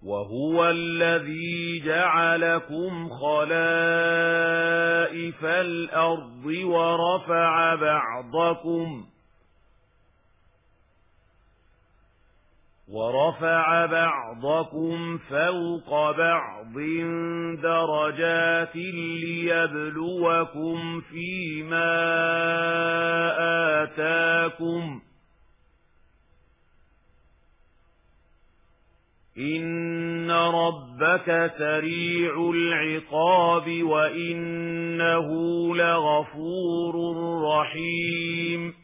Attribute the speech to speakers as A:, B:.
A: وهو الذي جعلكم خلائف الأرض ورفع بعضكم فوق بعض درجات ليبلوكم فيما آتاكم إن ربك سريع العقاب وإنه لغفور رحيم